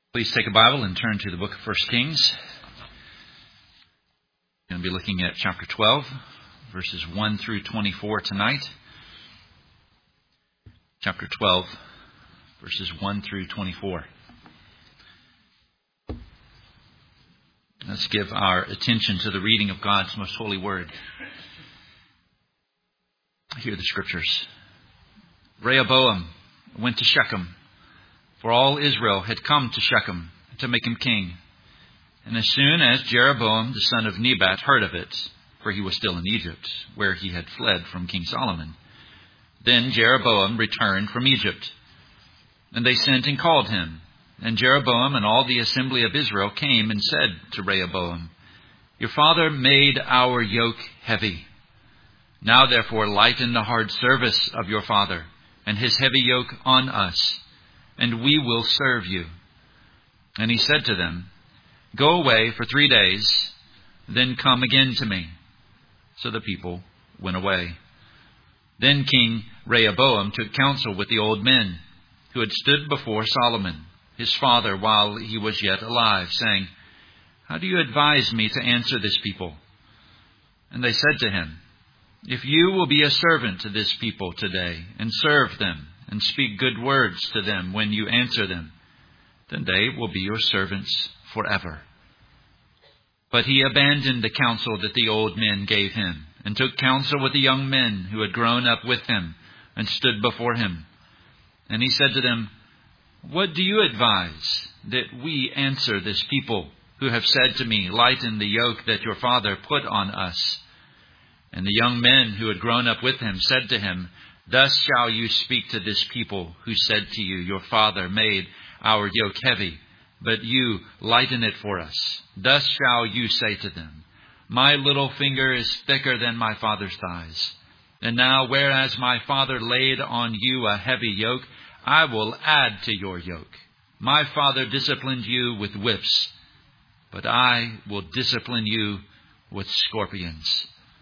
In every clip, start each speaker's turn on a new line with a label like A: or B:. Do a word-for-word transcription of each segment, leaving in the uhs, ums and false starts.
A: Please take a Bible and turn to the book of First Kings. We're going to be looking at chapter twelve, verses one through twenty-four tonight. Chapter twelve, verses one through twenty-four. Let's give our attention to the reading of God's most holy word. Hear the scriptures. Rehoboam went to Shechem, for all Israel had come to Shechem to make him king. And as soon as Jeroboam the son of Nebat heard of it, for he was still in Egypt, where he had fled from King Solomon, then Jeroboam returned from Egypt. And they sent and called him. And Jeroboam and all the assembly of Israel came and said to Rehoboam, "Your father made our yoke heavy. Now therefore lighten the hard service of your father and his heavy yoke on us, and we will serve you." And he said to them, "Go away for three days, then come again to me." So the people went away. Then King Rehoboam took counsel with the old men who had stood before Solomon, his father, while he was yet alive, saying, "How do you advise me to answer this people?" And they said to him, "If you will be a servant to this people today, and serve them, and speak good words to them when you answer them, then they will be your servants forever." But he abandoned the counsel that the old men gave him, and took counsel with the young men who had grown up with him, and stood before him. And he said to them, "What do you advise that we answer this people who have said to me, 'Lighten the yoke that your father put on us'?" And the young men who had grown up with him said to him, "Thus shall you speak to this people who said to you, 'Your father made our yoke heavy, but you lighten it for us.' Thus shall you say to them, 'My little finger is thicker than my father's thighs. And now, whereas my father laid on you a heavy yoke, I will add to your yoke. My father disciplined you with whips, but I will discipline you with scorpions."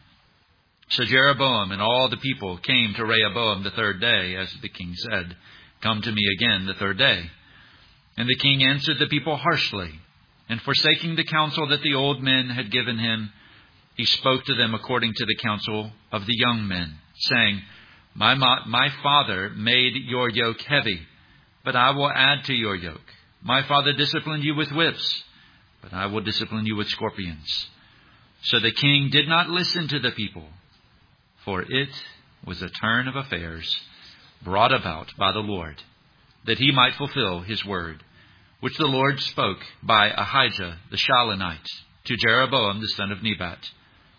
A: So Jeroboam and all the people came to Rehoboam the third day, as the king said, "Come to me again the third day." And the king answered the people harshly, and forsaking the counsel that the old men had given him, he spoke to them according to the counsel of the young men, saying, My, my father made your yoke heavy, but I will add to your yoke. My father disciplined you with whips, but I will discipline you with scorpions." So the king did not listen to the people, for it was a turn of affairs brought about by the Lord, that he might fulfill his word, which the Lord spoke by Ahijah the Shilonite to Jeroboam the son of Nebat.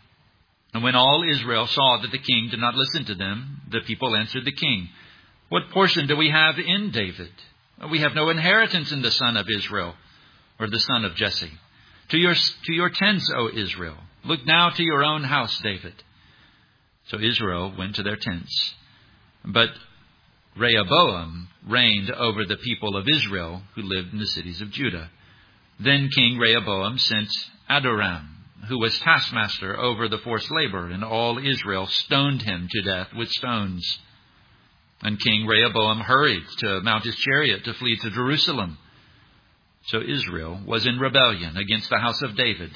A: And when all Israel saw that the king did not listen to them, the people answered the king, "What portion do we have in David? We have no inheritance in the son of Israel, or the son of Jesse. To your, to your tents, O Israel. Look now to your own house, David." So Israel went to their tents. But Rehoboam reigned over the people of Israel who lived in the cities of Judah. Then King Rehoboam sent Adoram, who was taskmaster over the forced labor, and all Israel stoned him to death with stones. And King Rehoboam hurried to mount his chariot to flee to Jerusalem. So Israel was in rebellion against the house of David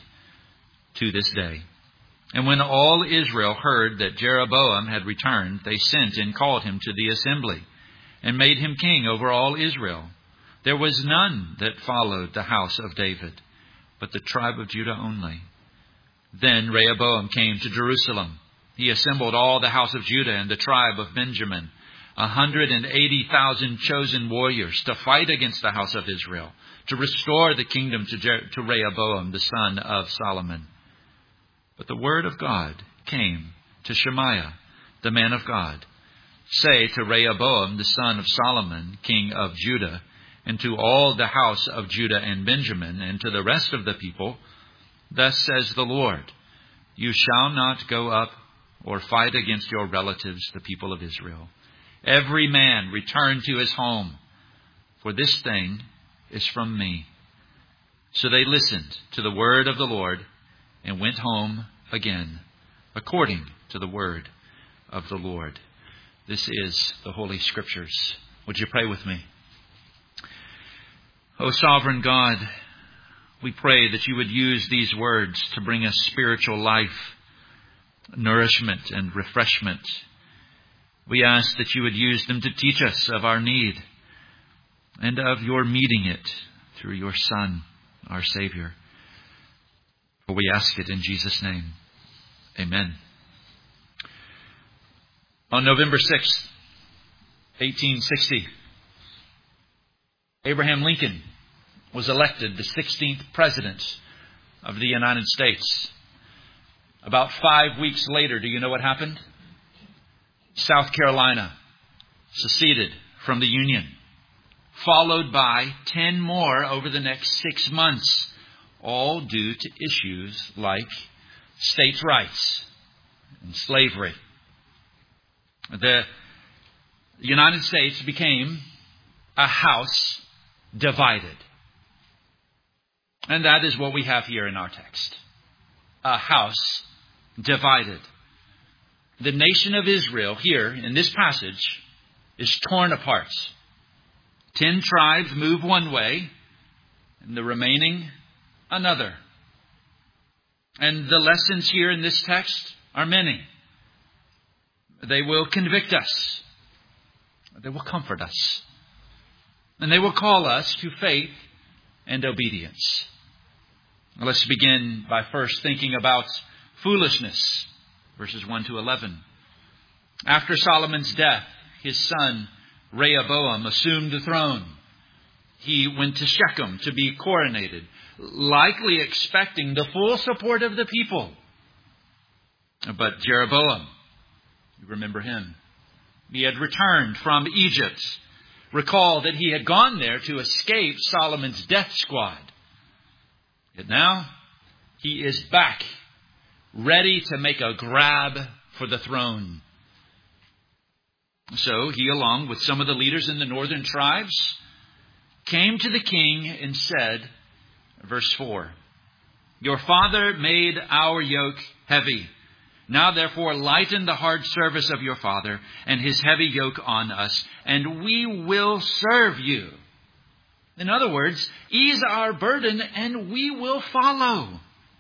A: to this day. And when all Israel heard that Jeroboam had returned, they sent and called him to the assembly, and made him king over all Israel. There was none that followed the house of David, but the tribe of Judah only. Then Rehoboam came to Jerusalem. He assembled all the house of Judah and the tribe of Benjamin, a hundred and eighty thousand chosen warriors, to fight against the house of Israel, to restore the kingdom to, Jer- to Rehoboam, the son of Solomon. But the word of God came to Shemaiah, the man of God. "Say to Rehoboam, the son of Solomon, king of Judah, and to all the house of Judah and Benjamin, and to the rest of the people, Thus says the Lord, you shall not go up or fight against your relatives, the people of Israel. Every man return to his home, for this thing is from me." So they listened to the word of the Lord and went home again, according to the word of the Lord. This is the Holy Scriptures. Would you pray with me? O sovereign God, we pray that you would use these words to bring us spiritual life, nourishment, and refreshment. We ask that you would use them to teach us of our need and of your meeting it through your Son, our Savior. For we ask it in Jesus' name. Amen. On November sixth, eighteen sixty, Abraham Lincoln was elected the sixteenth President of the United States. About five weeks later, do you know what happened? South Carolina seceded from the Union, followed by ten more over the next six months, all due to issues like states' rights and slavery. The United States became a house divided. And that is what we have here in our text. A house divided. The nation of Israel here in this passage is torn apart. Ten tribes move one way, and the remaining another. And the lessons here in this text are many. They will convict us. They will comfort us. And they will call us to faith and obedience. Let's begin by first thinking about foolishness, verses one to eleven. After Solomon's death, his son Rehoboam assumed the throne. He went to Shechem to be coronated, likely expecting the full support of the people. But Jeroboam, you remember him, he had returned from Egypt. Recall that he had gone there to escape Solomon's death squad. Yet now he is back, ready to make a grab for the throne. So he, along with some of the leaders in the northern tribes, came to the king and said, verse four, "Your father made our yoke heavy. Now therefore lighten the hard service of your father and his heavy yoke on us, and we will serve you." In other words, ease our burden and we will follow.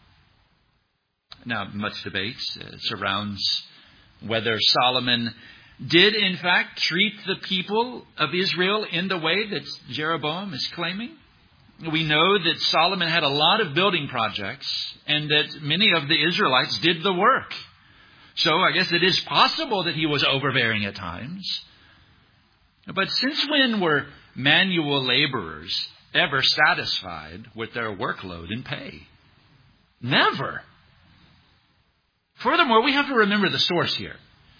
A: Now, much debate uh, surrounds whether Solomon did in fact treat the people of Israel in the way that Jeroboam is claiming. We know that Solomon had a lot of building projects and that many of the Israelites did the work. So I guess it is possible that he was overbearing at times. But since when were manual laborers ever satisfied with their workload and pay? Never. Furthermore, we have to remember the source here.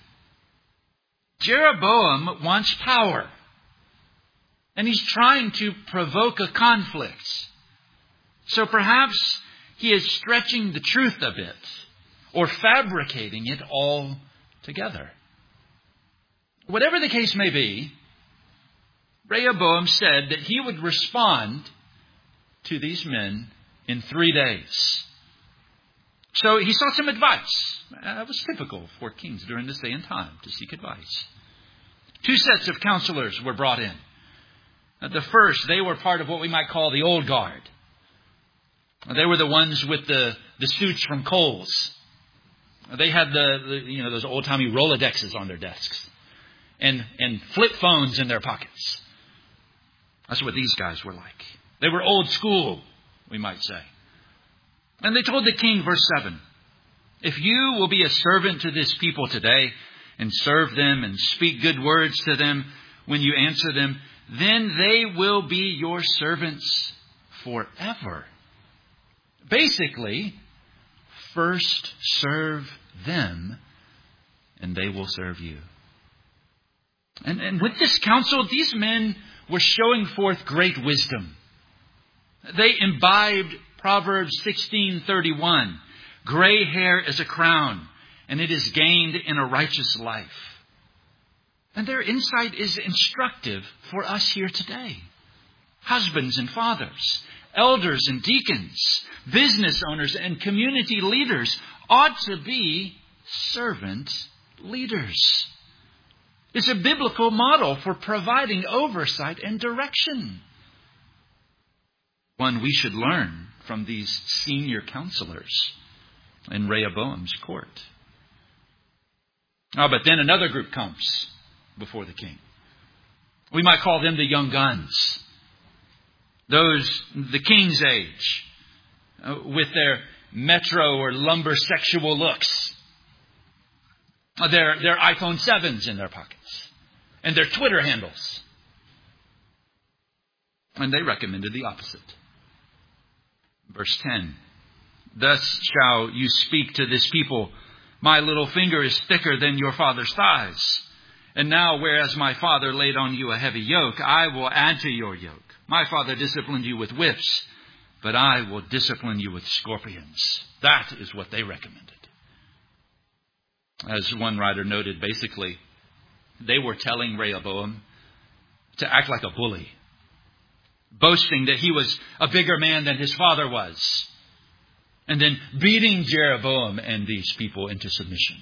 A: Jeroboam wants power. And he's trying to provoke a conflict. So perhaps he is stretching the truth a bit, or fabricating it all together. Whatever the case may be, Rehoboam said that he would respond to these men in three days. So he sought some advice. That was typical for kings during this day and time, to seek advice. Two sets of counselors were brought in. The first, they were part of what we might call the old guard. They were the ones with the, the suits from Kohl's. They had the, the you know those old-timey Rolodexes on their desks and, and flip phones in their pockets. That's what these guys were like. They were old school, we might say. And they told the king, verse seven, "If you will be a servant to this people today and serve them and speak good words to them when you answer them, then they will be your servants forever." Basically, first serve them and they will serve you. And, and with this counsel, these men were showing forth great wisdom. They imbibed Proverbs sixteen thirty-one. Gray hair is a crown, and it is gained in a righteous life. And their insight is instructive for us here today. Husbands and fathers, elders and deacons, business owners and community leaders ought to be servant leaders. It's a biblical model for providing oversight and direction. one we should learn from these senior counselors in Rehoboam's court. Oh, but then another group comes before the king. We might call them the young guns. Those, the king's age, uh, with their metro or lumber sexual looks. Uh, their, their iPhone sevens in their pockets. And their Twitter handles. And they recommended the opposite. Verse ten. Thus shall you speak to this people. My little finger is thicker than your father's thighs. And now, whereas my father laid on you a heavy yoke, I will add to your yoke. My father disciplined you with whips, but I will discipline you with scorpions. That is what they recommended. As one writer noted, basically, they were telling Rehoboam to act like a bully, boasting that he was a bigger man than his father was, and then beating Jeroboam and these people into submission.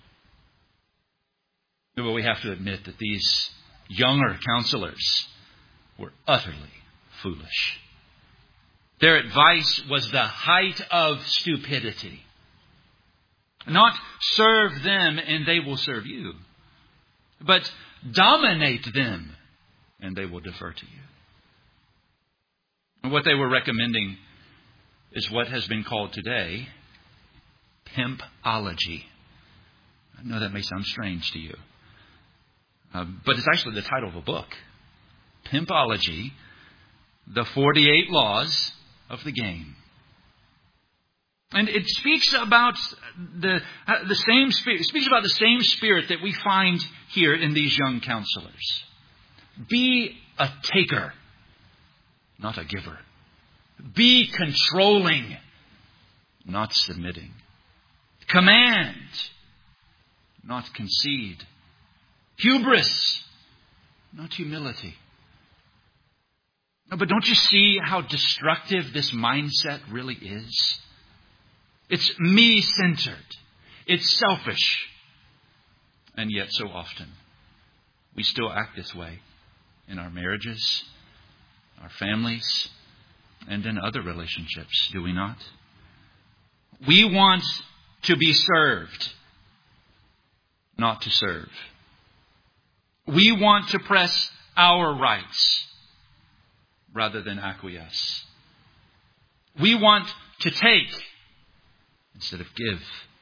A: But we have to admit that these younger counselors were utterly foolish. Their advice was the height of stupidity. Not serve them and they will serve you, but dominate them and they will defer to you. And what they were recommending is what has been called today pimpology. I know that may sound strange to you, uh, but it's actually the title of a book. Pimpology, the forty-eight laws of the game. And it speaks about the the same spirit. It speaks about the same spirit that we find here in these young counselors. Be a taker, not a giver. Be controlling, not submitting. Command, not concede. Hubris, not humility. No, but don't you see how destructive this mindset really is? It's me-centered. It's selfish. And yet so often we still act this way in our marriages, our families, and in other relationships, do we not? We want to be served, not to serve. We want to press our rights rather than acquiesce. We want to take instead of give.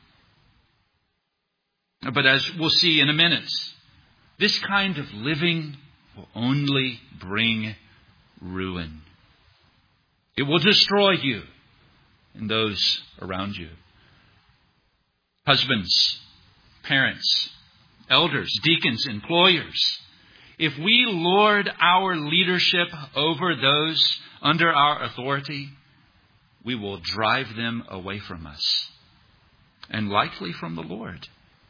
A: But as we'll see in a minute, this kind of living will only bring ruin. It will destroy you and those around you. Husbands, parents, elders, deacons, employers, if we lord our leadership over those under our authority, we will drive them away from us, and likely from the Lord.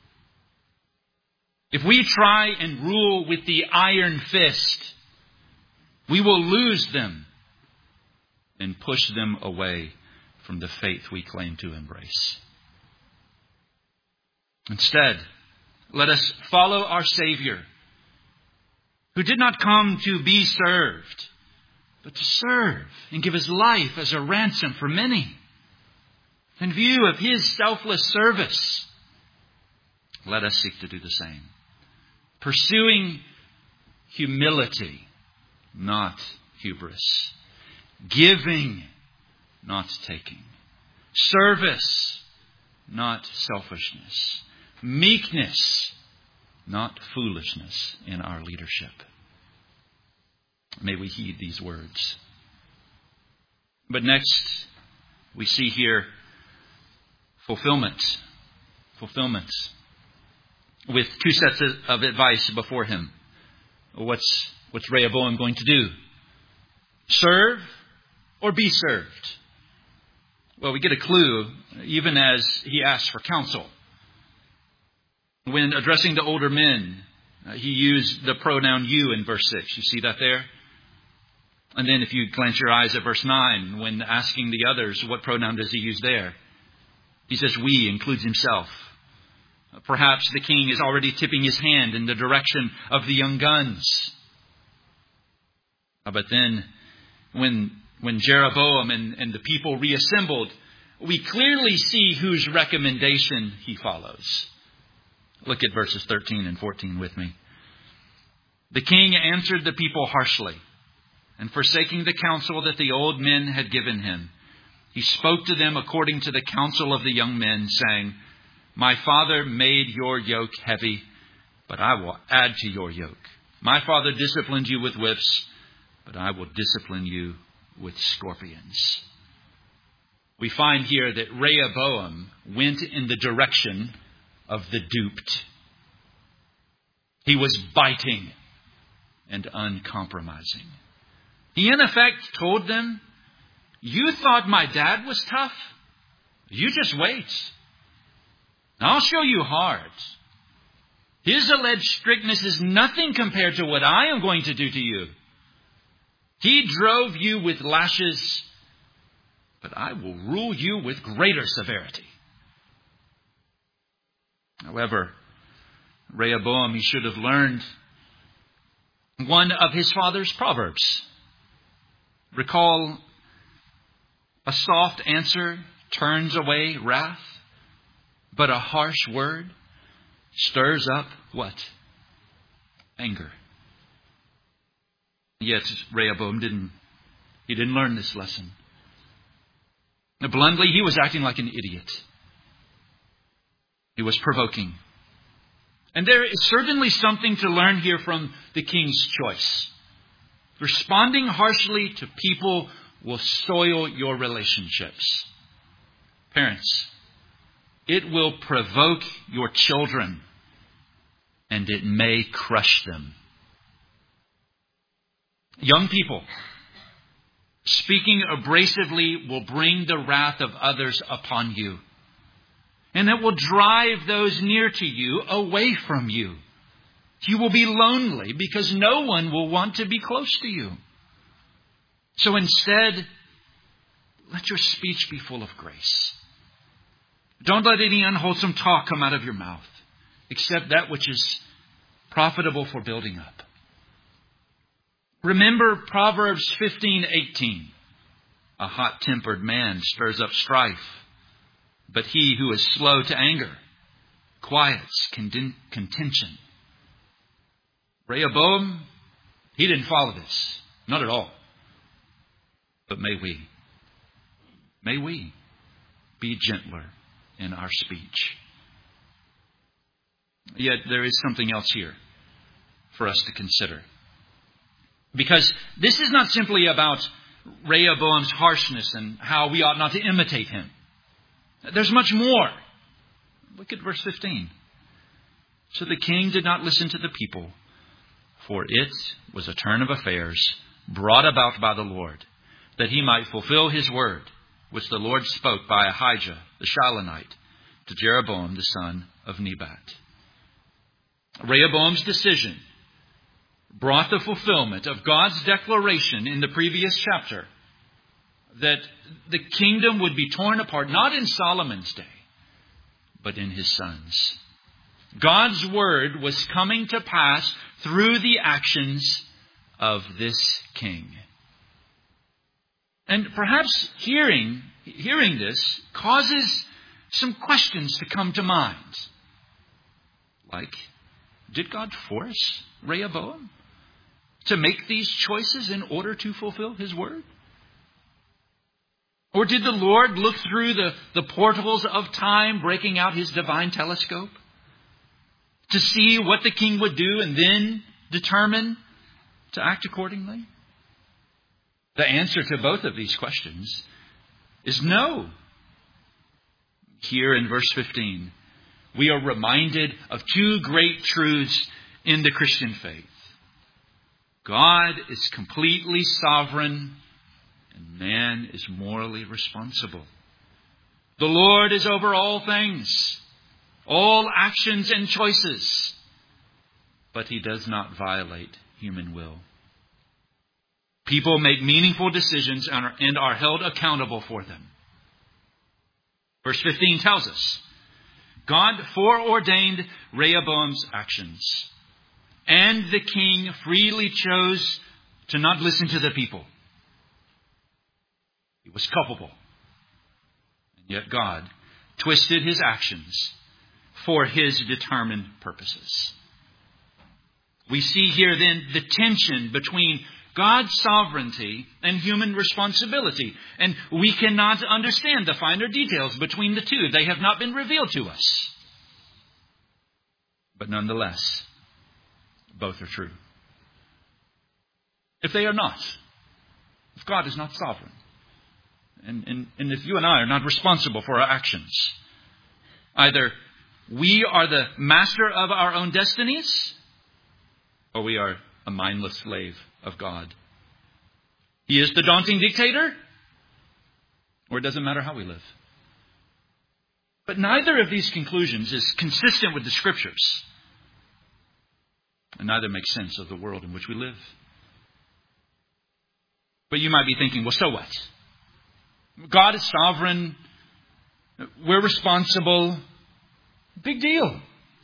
A: If we try and rule with the iron fist, we will lose them and push them away from the faith we claim to embrace. Instead, let us follow our Savior, who did not come to be served, but to serve and give His life as a ransom for many. In view of His selfless service, let us seek to do the same. Pursuing humility, not hubris. Giving, not taking. Service, not selfishness. Meekness, not foolishness in our leadership. May we heed these words. But next, we see here fulfillment. Fulfillment. With two sets of advice before him. What's, what's Rehoboam going to do? Serve or be served? Well, we get a clue even as he asks for counsel. When addressing the older men, uh, he used the pronoun you in verse six. You see that there? And then if you glance your eyes at verse nine, when asking the others, what pronoun does he use there? He says we, includes himself. Uh, perhaps the king is already tipping his hand in the direction of the young guns. Uh, but then when when Jeroboam and, and the people reassembled, we clearly see whose recommendation he follows. Look at verses thirteen and fourteen with me. The king answered the people harshly, and forsaking the counsel that the old men had given him, he spoke to them according to the counsel of the young men, saying, My father made your yoke heavy, but I will add to your yoke. My father disciplined you with whips, but I will discipline you with scorpions. We find here that Rehoboam went in the direction of the duped. He was biting and uncompromising. He in effect told them, you thought my dad was tough? You just wait. I'll show you hard. His alleged strictness is nothing compared to what I am going to do to you. He drove you with lashes, but I will rule you with greater severity. However, Rehoboam, he should have learned one of his father's proverbs. Recall, a soft answer turns away wrath, but a harsh word stirs up what? Anger. Yet Rehoboam didn't, he didn't learn this lesson. Now, bluntly, he was acting like an idiot. He was provoking. And there is certainly something to learn here from the king's choice. Responding harshly to people will soil your relationships. Parents, it will provoke your children, and it may crush them. Young people, speaking abrasively will bring the wrath of others upon you. And it will drive those near to you away from you. You will be lonely because no one will want to be close to you. So instead, let your speech be full of grace. Don't let any unwholesome talk come out of your mouth, except that which is profitable for building up. Remember Proverbs fifteen eighteen. A hot-tempered man stirs up strife, but he who is slow to anger quiets contention. Rehoboam, he didn't follow this. Not at all. But may we, may we be gentler in our speech. Yet there is something else here for us to consider. Because this is not simply about Rehoboam's harshness and how we ought not to imitate him. There's much more. Look at verse fifteen. So the king did not listen to the people, for it was a turn of affairs brought about by the Lord, that he might fulfill his word, which the Lord spoke by Ahijah the Shilonite to Jeroboam the son of Nebat. Rehoboam's decision brought the fulfillment of God's declaration in the previous chapter that the kingdom would be torn apart, not in Solomon's day, but in his son's. God's word was coming to pass through the actions of this king. And perhaps hearing, hearing this causes some questions to come to mind. Like, did God force Rehoboam to make these choices in order to fulfill his word? Or did the Lord look through the, the portals of time, breaking out his divine telescope, to see what the king would do and then determine to act accordingly? The answer to both of these questions is no. Here in verse fifteen, we are reminded of two great truths in the Christian faith. God is completely sovereign, and man is morally responsible. The Lord is over all things, all actions and choices, but he does not violate human will. People make meaningful decisions and are, and are held accountable for them. Verse fifteen tells us, God foreordained Rehoboam's actions, and the king freely chose to not listen to the people. He was culpable. And yet God twisted his actions for his determined purposes. We see here then the tension between God's sovereignty and human responsibility. And we cannot understand the finer details between the two. They have not been revealed to us. But nonetheless, both are true. If they are not, if God is not sovereign, and, and, and if you and I are not responsible for our actions, either we are the master of our own destinies, or we are a mindless slave of God. He is the daunting dictator, or it doesn't matter how we live. But neither of these conclusions is consistent with the Scriptures. And neither makes sense of the world in which we live. But you might be thinking, well, so what? God is sovereign. We're responsible. Big deal.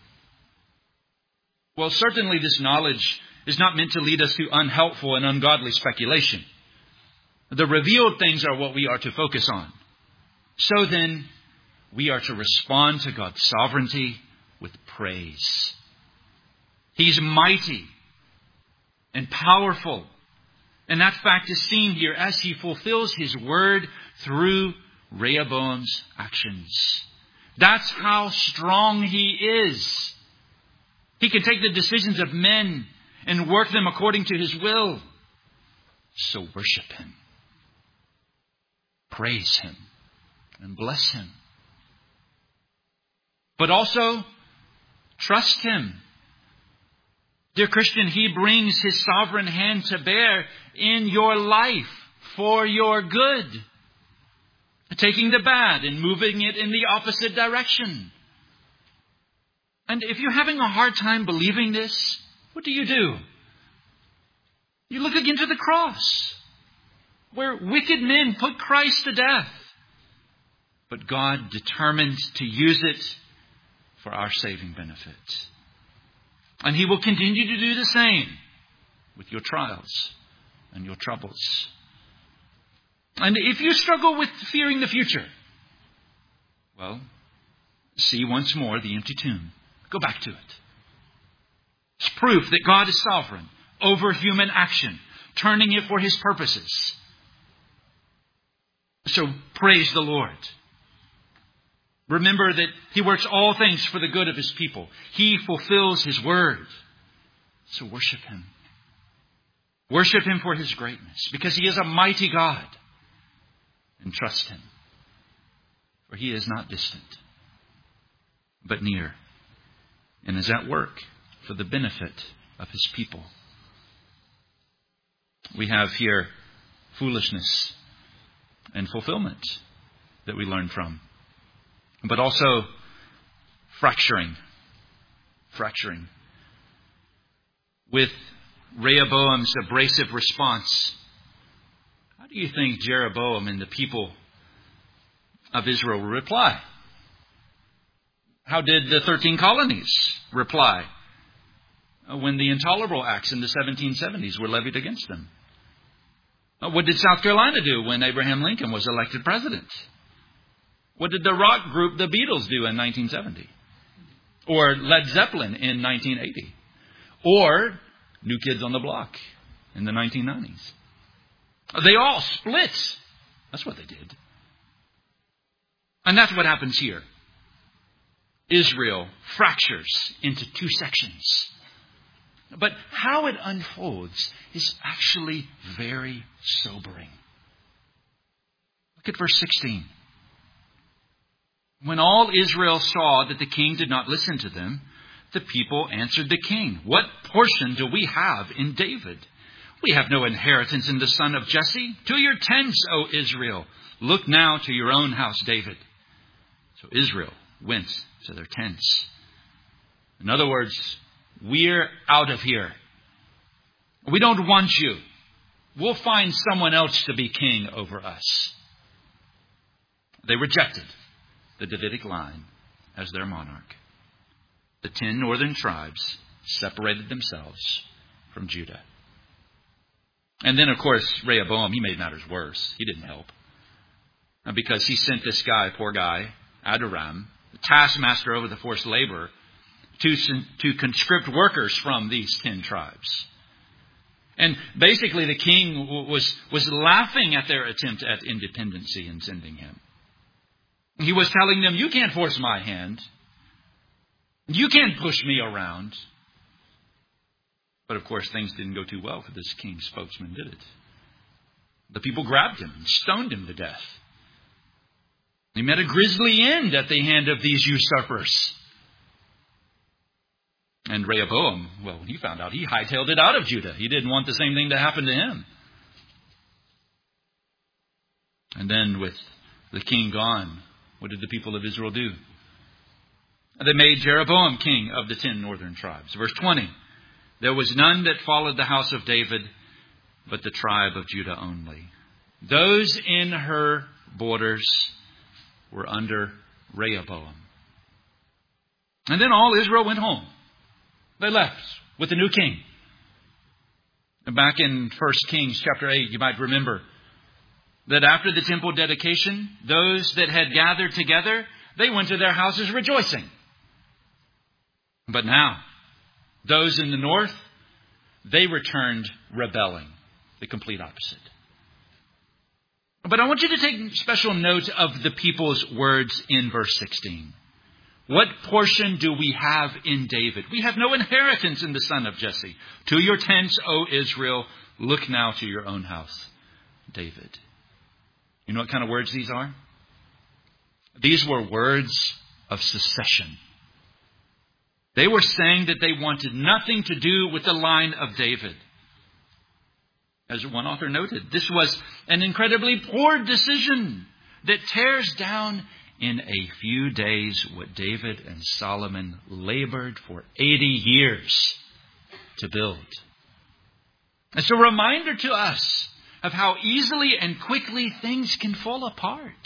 A: Well, certainly this knowledge is not meant to lead us to unhelpful and ungodly speculation. The revealed things are what we are to focus on. So then, we are to respond to God's sovereignty with praise. He's mighty and powerful. And that fact is seen here as he fulfills his word through Rehoboam's actions. That's how strong he is. He can take the decisions of men and work them according to his will. So worship him. Praise him and bless him. But also trust him. Dear Christian, he brings his sovereign hand to bear in your life for your good. Taking the bad and moving it in the opposite direction. And if you're having a hard time believing this, what do you do? You look again to the cross, where wicked men put Christ to death. But God determined to use it for our saving benefit. And he will continue to do the same with your trials and your troubles. And if you struggle with fearing the future, well, see once more the empty tomb. Go back to it. It's proof that God is sovereign over human action, turning it for his purposes. So praise the Lord. Remember that he works all things for the good of his people. He fulfills his word. So worship him. Worship him for his greatness, because he is a mighty God. And trust him, for he is not distant, but near, and is at work for the benefit of his people. We have here foolishness and fulfillment that we learn from, but also fracturing, fracturing. With Rehoboam's abrasive response, how do you think Jeroboam and the people of Israel will reply? How did the thirteen colonies reply when the Intolerable Acts in the seventeen seventies were levied against them? What did South Carolina do when Abraham Lincoln was elected president? What did the rock group the Beatles do in nineteen seventy? Or Led Zeppelin in nineteen eighty? Or New Kids on the Block in the nineteen nineties? They all split. That's what they did. And that's what happens here. Israel fractures into two sections. But how it unfolds is actually very sobering. Look at verse sixteen. When all Israel saw that the king did not listen to them, the people answered the king, "What portion do we have in David? We have no inheritance in the son of Jesse. To your tents, O Israel. Look now to your own house, David." So Israel went to their tents. In other words, we're out of here. We don't want you. We'll find someone else to be king over us. They rejected the Davidic line as their monarch. The ten northern tribes separated themselves from Judah. And then, of course, Rehoboam, he made matters worse. He didn't help. because he sent this guy, poor guy, Adoram, the taskmaster over the forced labor, to, to conscript workers from these ten tribes. And basically the king was, was laughing at their attempt at independency in sending him. He was telling them, you can't force my hand. You can't push me around. But of course, things didn't go too well for this king's spokesman, did it? The people grabbed him and stoned him to death. He met a grisly end at the hand of these usurpers. And Rehoboam, well, he found out, he hightailed it out of Judah. He didn't want the same thing to happen to him. And then with the king gone, what did the people of Israel do? They made Jeroboam king of the ten northern tribes. Verse twenty. There was none that followed the house of David, but the tribe of Judah only. Those in her borders were under Rehoboam. And then all Israel went home. They left with the new king. And back in First Kings chapter eight, you might remember that after the temple dedication, those that had gathered together, they went to their houses rejoicing. But now, those in the north, they returned rebelling. The complete opposite. But I want you to take special note of the people's words in verse sixteen. What portion do we have in David? We have no inheritance in the son of Jesse. To your tents, O Israel, look now to your own house, David. You know what kind of words these are? These were words of secession. They were saying that they wanted nothing to do with the line of David. As one author noted, this was an incredibly poor decision that tears down in a few days what David and Solomon labored for eighty years to build. It's a reminder to us of how easily and quickly things can fall apart.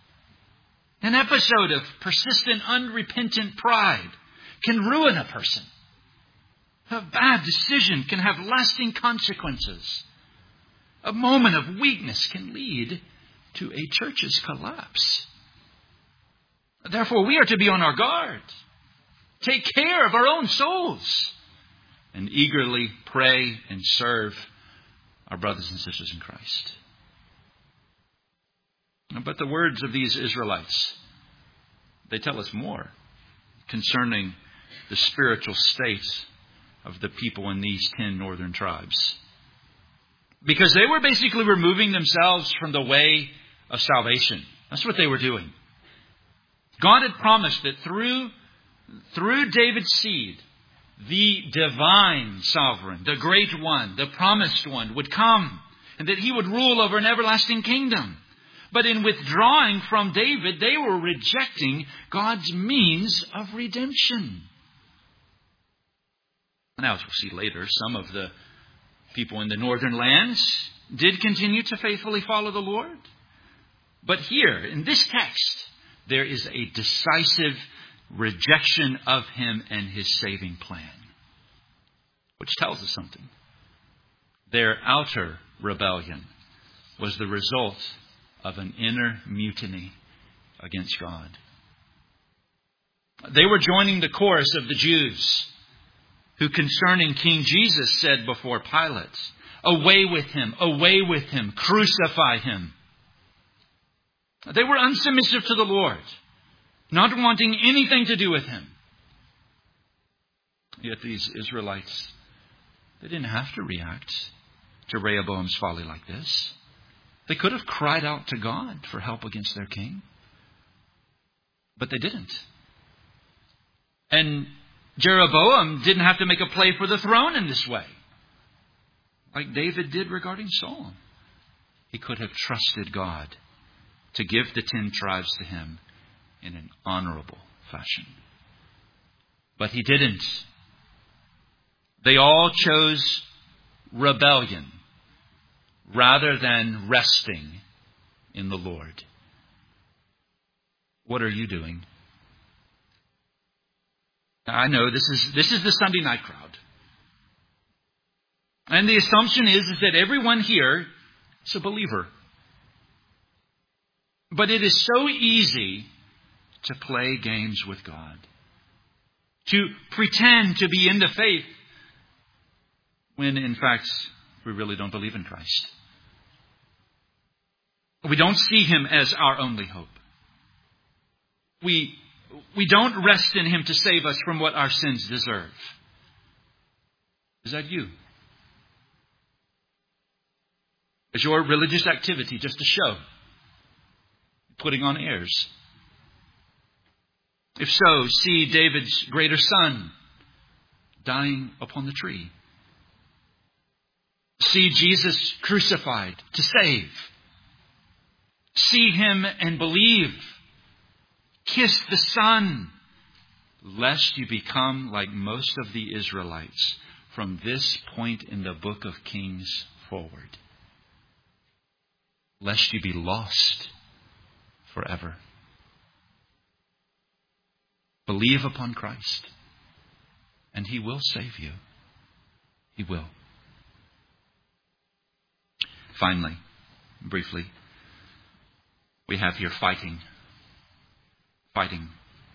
A: An episode of persistent, unrepentant pride can ruin a person. A bad decision can have lasting consequences. A moment of weakness can lead to a church's collapse. Therefore, we are to be on our guard, take care of our own souls, and eagerly pray and serve our brothers and sisters in Christ. But the words of these Israelites, they tell us more concerning the spiritual state of the people in these ten northern tribes. Because they were basically removing themselves from the way of salvation. That's what they were doing. God had promised that through, through David's seed, the divine sovereign, the great one, the promised one would come, and that he would rule over an everlasting kingdom. But in withdrawing from David, they were rejecting God's means of redemption. Now, as we'll see later, some of the people in the northern lands did continue to faithfully follow the Lord. But here, in this text, there is a decisive rejection of him and his saving plan, which tells us something. Their outer rebellion was the result of an inner mutiny against God. They were joining the chorus of the Jews who concerning King Jesus said before Pilate, "Away with him, away with him, crucify him." They were unsubmissive to the Lord, not wanting anything to do with him. Yet these Israelites, they didn't have to react to Rehoboam's folly like this. They could have cried out to God for help against their king. But they didn't. And Jeroboam didn't have to make a play for the throne in this way, like David did regarding Saul. He could have trusted God to give the ten tribes to him in an honorable fashion. But he didn't. They all chose rebellion rather than resting in the Lord. What are you doing? I know this is this is the Sunday night crowd. And the assumption is, is that everyone here is a believer. But it is so easy to play games with God, to pretend to be in the faith when in fact we really don't believe in Christ. We don't see Him as our only hope. We, we don't rest in Him to save us from what our sins deserve. Is that you? Is your religious activity just a show? Putting on airs? If so, see David's greater son dying upon the tree. See Jesus crucified to save. See Him and believe. Kiss the Son, lest you become like most of the Israelites from this point in the book of Kings forward. Lest you be lost forever. Believe upon Christ, and He will save you. He will. Finally, briefly, we have here fighting. Fighting.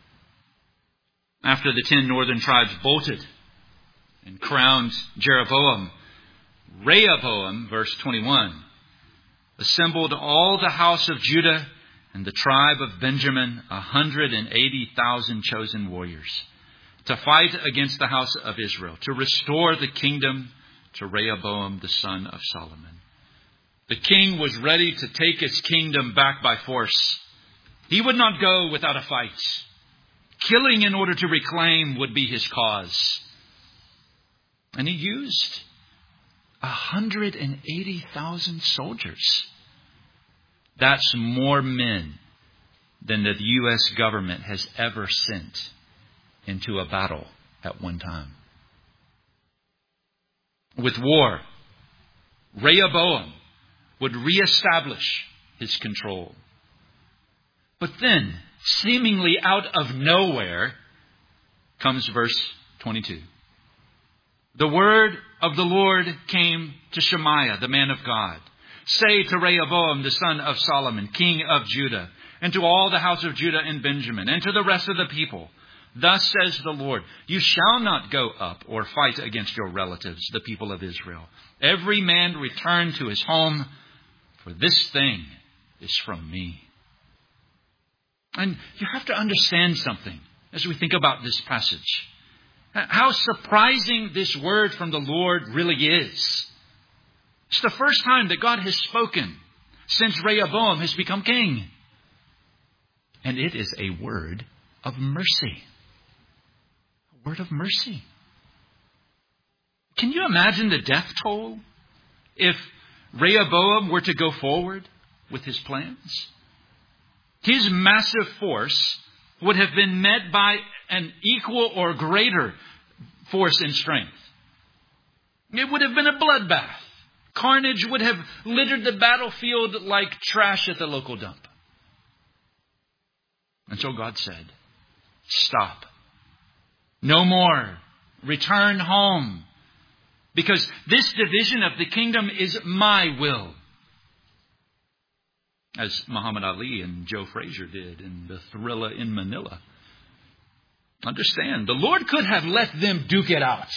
A: After the ten northern tribes bolted and crowned Jeroboam, Rehoboam, verse twenty-one, assembled all the house of Judah and the tribe of Benjamin, a hundred and eighty thousand chosen warriors, to fight against the house of Israel, to restore the kingdom to Rehoboam, the son of Solomon. The king was ready to take his kingdom back by force. He would not go without a fight. Killing in order to reclaim would be his cause. And he used a hundred and eighty thousand soldiers. That's more men than the U S government has ever sent into a battle at one time. With war, Rehoboam would reestablish his control. But then, seemingly out of nowhere, comes verse twenty-two. The word of the Lord came to Shemaiah, the man of God. Say to Rehoboam, the son of Solomon, king of Judah, and to all the house of Judah and Benjamin, and to the rest of the people, thus says the Lord, you shall not go up or fight against your relatives, the people of Israel. Every man return to his home, for this thing is from me. And you have to understand something as we think about this passage. How surprising this word from the Lord really is. It's the first time that God has spoken since Rehoboam has become king. And it is a word of mercy. A word of mercy. Can you imagine the death toll if Rehoboam were to go forward with his plans? His massive force would have been met by an equal or greater force and strength. It would have been a bloodbath. Carnage would have littered the battlefield like trash at the local dump. And so God said, stop. No more. Return home. Because this division of the kingdom is my will. As Muhammad Ali and Joe Frazier did in the Thriller in Manila. Understand, the Lord could have let them duke it out.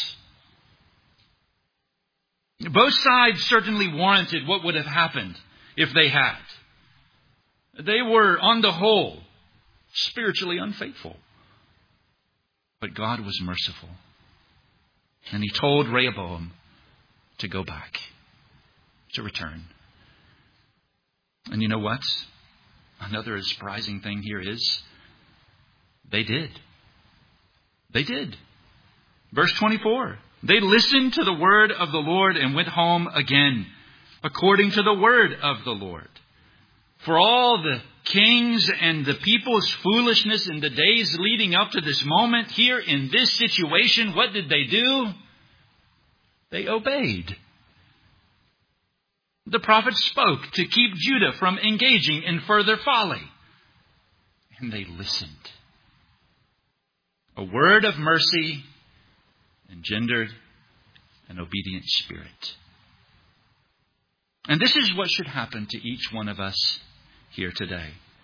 A: Both sides certainly warranted what would have happened if they had. They were, on the whole, spiritually unfaithful. But God was merciful. And He told Rehoboam to go back, to return. And you know what? Another surprising thing here is they did. They did. Verse twenty-four. They listened to the word of the Lord and went home again, according to the word of the Lord. For all the kings and the people's foolishness in the days leading up to this moment, here in this situation, what did they do? They obeyed. The prophet spoke to keep Judah from engaging in further folly. And they listened. A word of mercy engendered an obedient spirit. And this is what should happen to each one of us here today.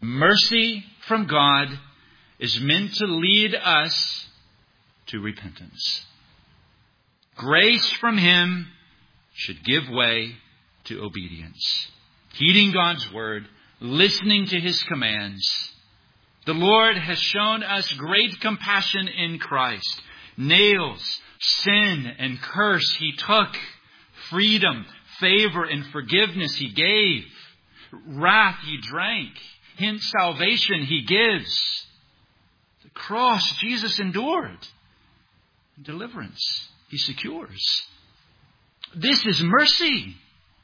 A: Mercy from God is meant to lead us to repentance. Grace from Him should give way to obedience. Heeding God's word, listening to His commands. The Lord has shown us great compassion in Christ. Nails, sin, and curse He took. Freedom, favor, and forgiveness He gave. Wrath He drank. Hence salvation He gives. The cross Jesus endured. And deliverance He secures. This is mercy.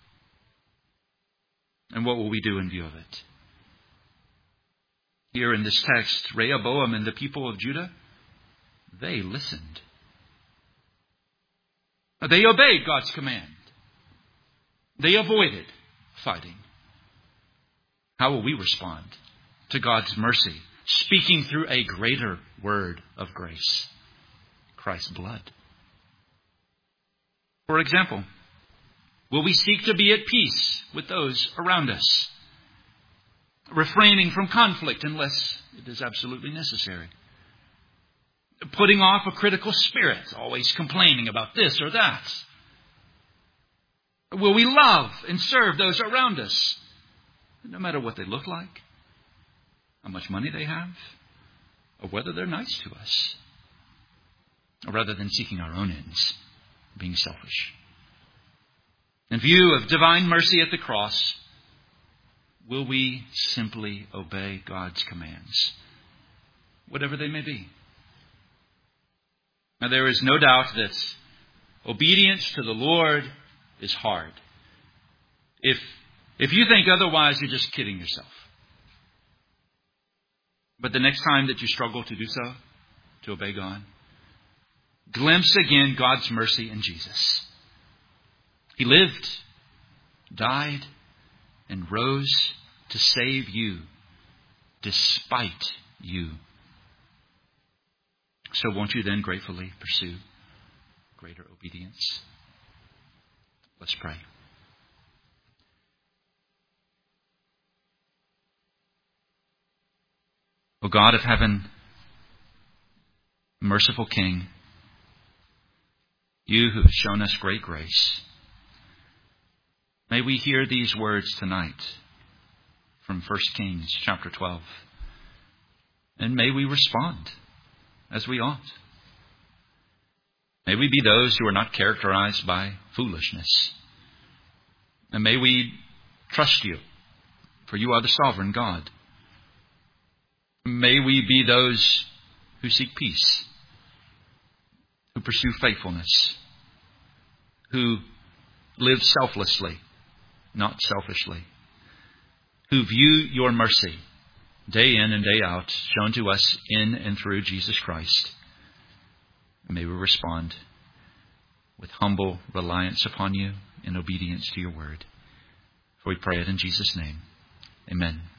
A: And what will we do in view of it? Here in this text, Rehoboam and the people of Judah, they listened. They obeyed God's command. They avoided fighting. How will we respond to God's mercy, speaking through a greater word of grace, Christ's blood? For example, will we seek to be at peace with those around us, refraining from conflict unless it is absolutely necessary, putting off a critical spirit, always complaining about this or that? Will we love and serve those around us, no matter what they look like, how much money they have, or whether they're nice to us, rather than seeking our own ends, being selfish? In view of divine mercy at the cross, will we simply obey God's commands, whatever they may be? Now, there is no doubt that obedience to the Lord is hard. If, if you think otherwise, you're just kidding yourself. But the next time that you struggle to do so, to obey God, glimpse again God's mercy in Jesus. He lived, died, and rose to save you, despite you. So won't you then gratefully pursue greater obedience? Let's pray. O God of heaven, merciful King, you who have shown us great grace, may we hear these words tonight from First Kings chapter twelve. And may we respond as we ought. May we be those who are not characterized by foolishness. And may we trust you, for you are the sovereign God. May we be those who seek peace, who pursue faithfulness, who live selflessly, not selfishly, who view your mercy day in and day out, shown to us in and through Jesus Christ. And may we respond with humble reliance upon you and obedience to your word. For we pray it in Jesus' name. Amen.